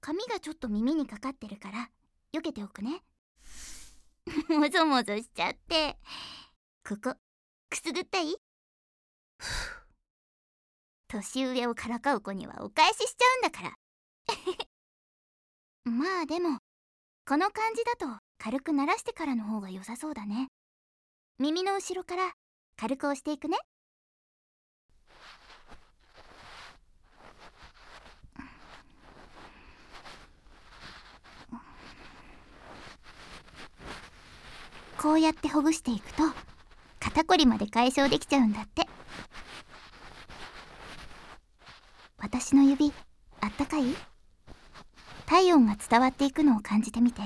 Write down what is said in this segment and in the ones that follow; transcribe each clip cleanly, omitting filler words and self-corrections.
髪がちょっと耳にかかってるから避けておくね。もぞもぞしちゃって。ここくすぐったい？年上をからかう子にはお返ししちゃうんだから。まあでもこの感じだと軽く鳴らしてからの方が良さそうだね。耳の後ろから軽く押していくね。こうやってほぐしていくと肩こりまで解消できちゃうんだって。私の指あったかい？体温が伝わっていくのを感じてみて。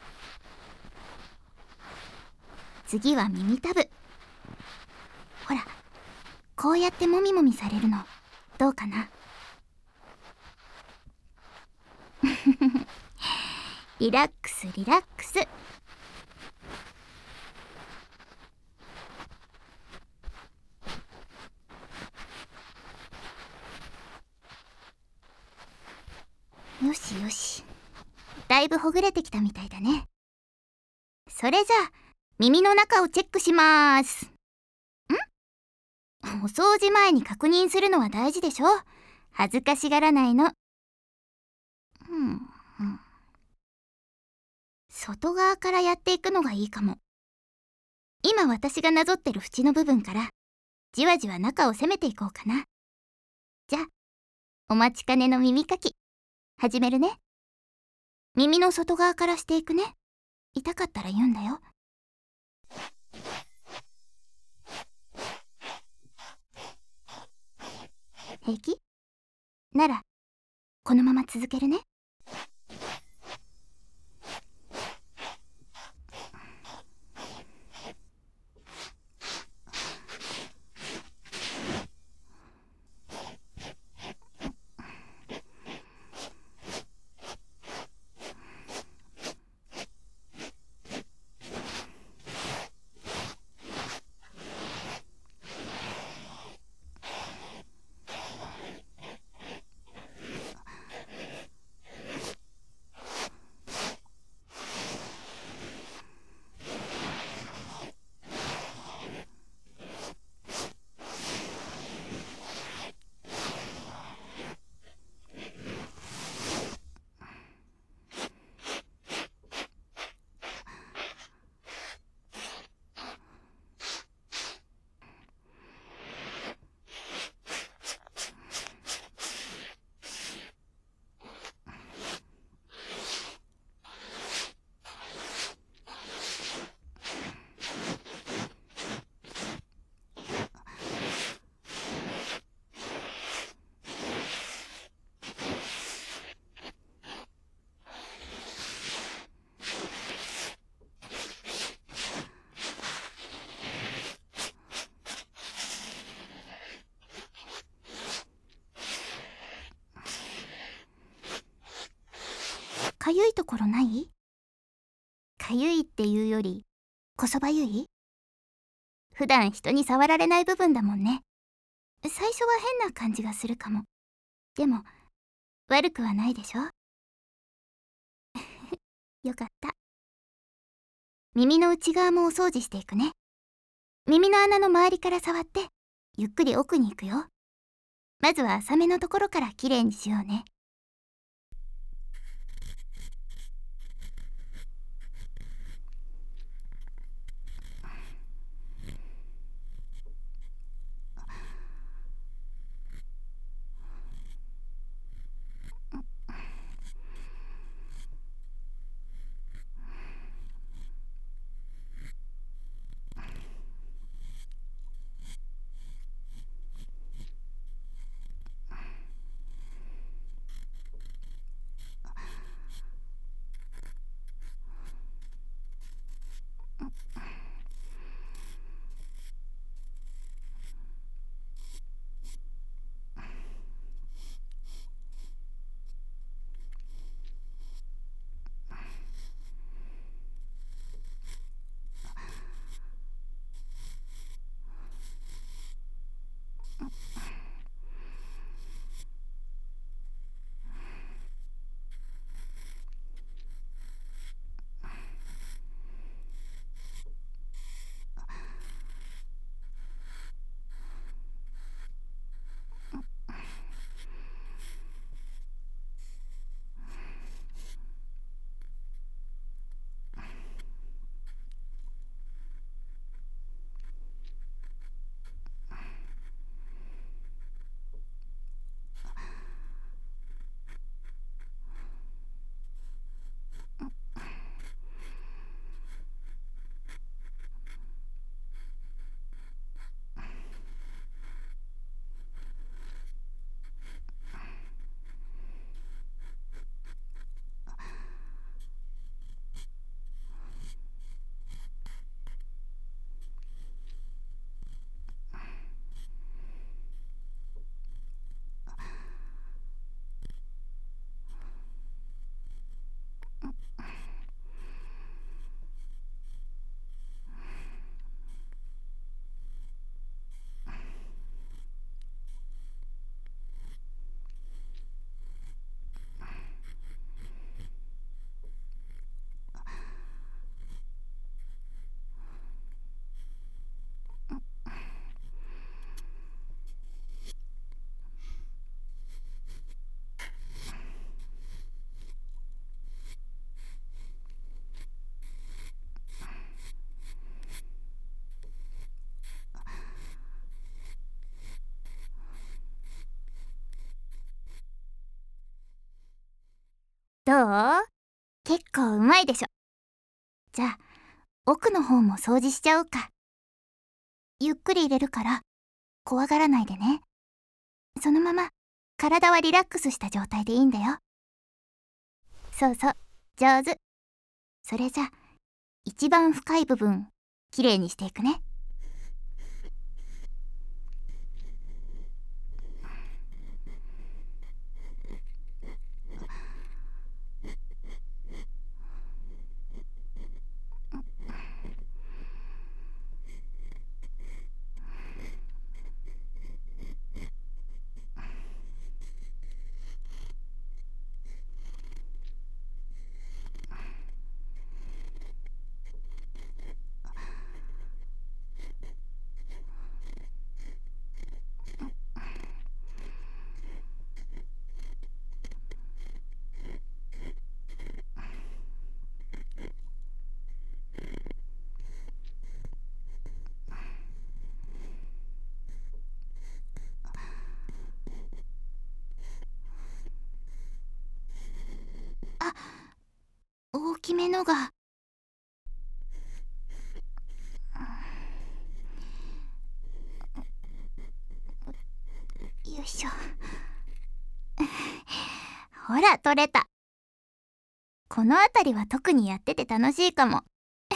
次は耳たぶ。ほら、こうやってもみもみされるのどうかな？リラックスリラックス。よしよし、だいぶほぐれてきたみたいだね。それじゃあ耳の中をチェックしまーす。お掃除前に確認するのは大事でしょ。恥ずかしがらないの。外側からやっていくのがいいかも。今私がなぞってる縁の部分からじわじわ中を攻めていこうかな。じゃあお待ちかねの耳かき始めるね。耳の外側からしていくね。痛かったら言うんだよ。平気？ならこのまま続けるね。かゆいところない？かゆいっていうよりこそばゆい？普段人に触られない部分だもんね。最初は変な感じがするかも。でも悪くはないでしょ。よかった。耳の内側もお掃除していくね。耳の穴の周りから触ってゆっくり奥に行くよ。まずは浅めのところからきれいにしようね。 どう？結構うまいでしょ。じゃあ奥の方も掃除しちゃおうか。ゆっくり入れるから怖がらないでね。そのまま体はリラックスした状態でいいんだよ。そうそう、上手。それじゃ一番深い部分きれいにしていくね。あ、大きめのが。よいしょ。ほら取れた。この辺りは特にやってて楽しいかも。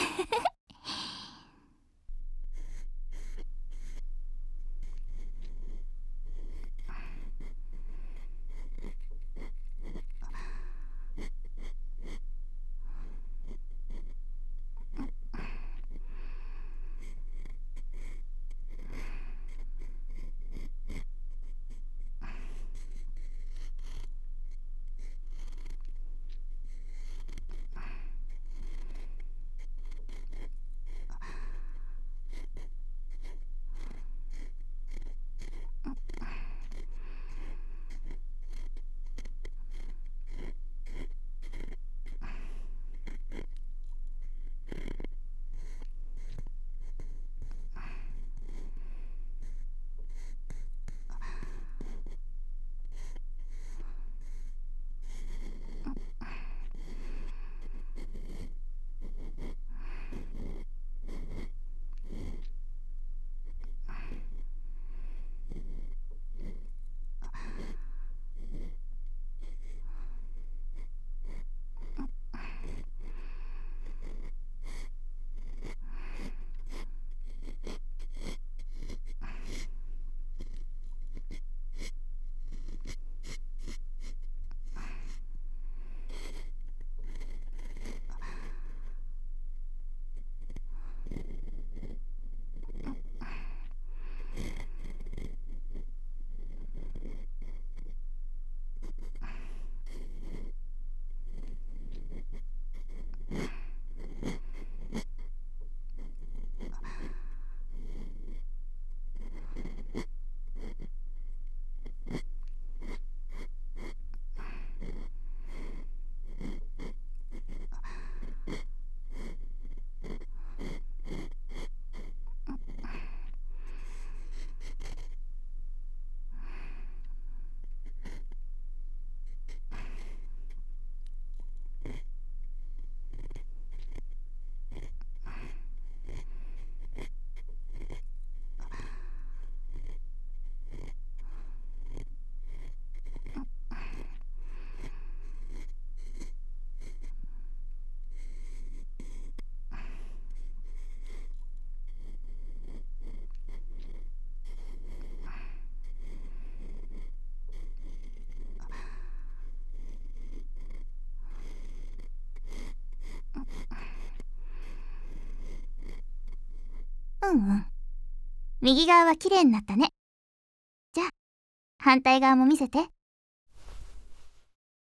うんうん。右側はきれいになったね。じゃあ反対側も見せて。